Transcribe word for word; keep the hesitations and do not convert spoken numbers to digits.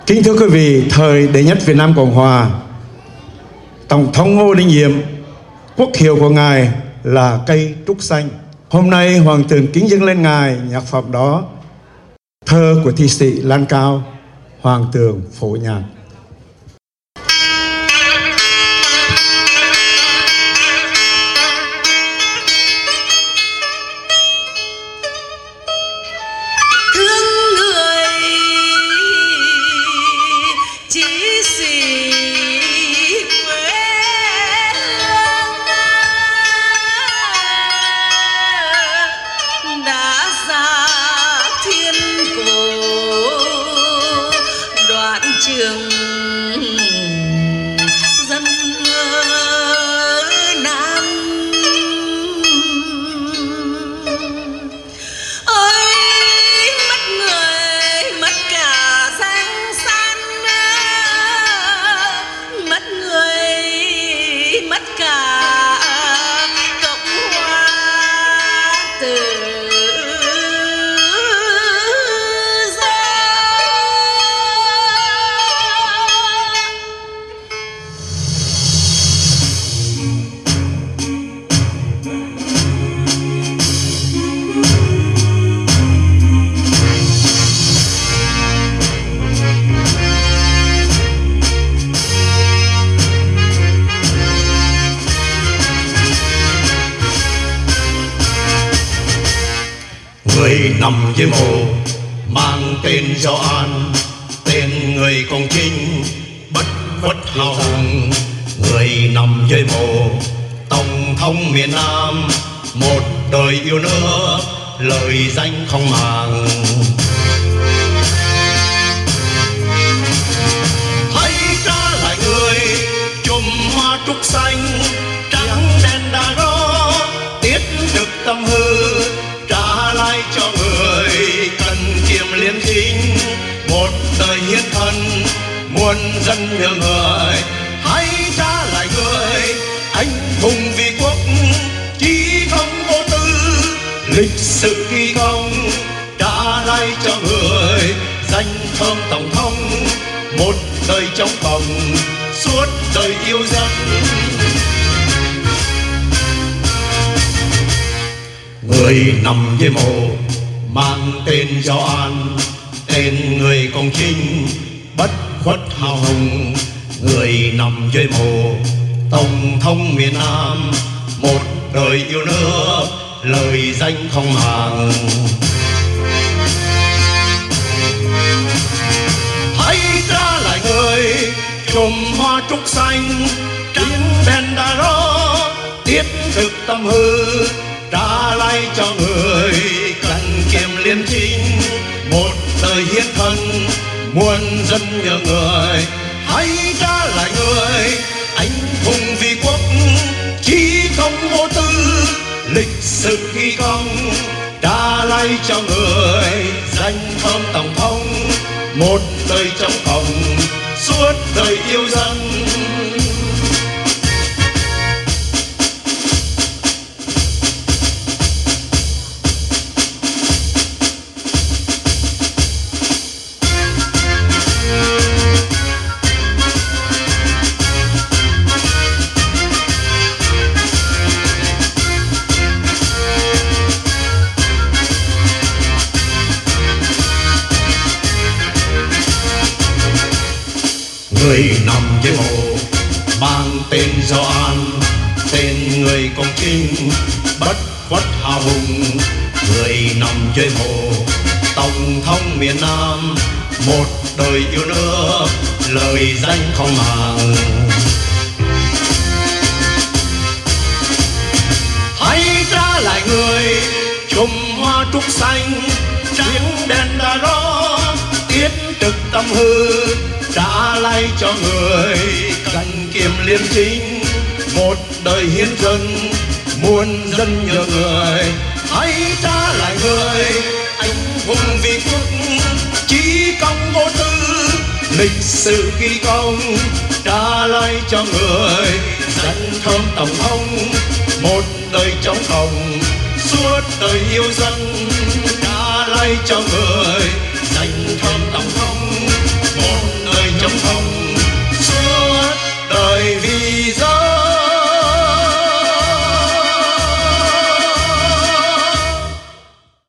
Kính thưa quý vị, thời đệ nhất Việt Nam Cộng Hòa, Tổng thống Ngô Đình Diệm, quốc hiệu của Ngài là cây trúc xanh. Hôm nay Hoàng thượng kính dâng lên Ngài nhạc phẩm đó, thơ của thi sĩ Lan Cao, Hoàng thượng phổ nhạc. Trường dân Nam ơi, mất người mất cả giang san, mất người mất cả Cộng hòa từ người nằm dưới mộ mang tên Gio An, tên người công chính bất khuất hào hùng. Người nằm dưới mộ Tổng thống miền Nam, một đời yêu nước lời danh không màng. Hãy trả lại người chùm hoa trúc xanh, trắng đen đã rõ tiết trực tâm hư, trả lại cho người cần kiệm liêm chính, một đời hiến thân muôn dân nhớ người. Hãy trả lại người anh hùng vì quốc, chí không vô tư, lịch sử ghi công, trả lại cho người danh thơm tổng thống, một đời trong vòng suốt đời yêu dân. Người nằm dưới mộ mang tên Gio An, tên người công chính bất khuất hào hùng. Người nằm dưới mộ Tổng thống miền Nam, một đời yêu nước lời danh không màng. Hãy trả lại người chùm hoa trúc xanh, trắng đen đã rõ tiết thực tâm hư, trả lại cho người cần kiệm liêm chính, một đời hiến thân muôn dân nhớ người. Hãy trả lại người anh hùng vì quốc, chí không vô tư, lịch sử ghi công, trả lại cho người danh thơm tổng thống, một đời trong cộng suốt đời yêu dân. Người nằm dưới mộ mang tên Gio An, tên người công chính bất khuất hào hùng. Người nằm dưới mộ Tổng thống miền Nam, một đời yêu nước lời danh không màng. Hãy trả lại người chùm hoa trúc xanh, trắng đen đã rõ tiết trực tâm hư, trả lại cho người cần kiệm liêm chính, một đời hiến dân muôn dân nhớ người. Hãy trả lại người anh hùng vì quốc, chí công vô tư, lịch sử ghi công, trả lại cho người danh thơm tổng thống, một đời trong cộng suốt đời yêu dân, trả lại cho người danh thơm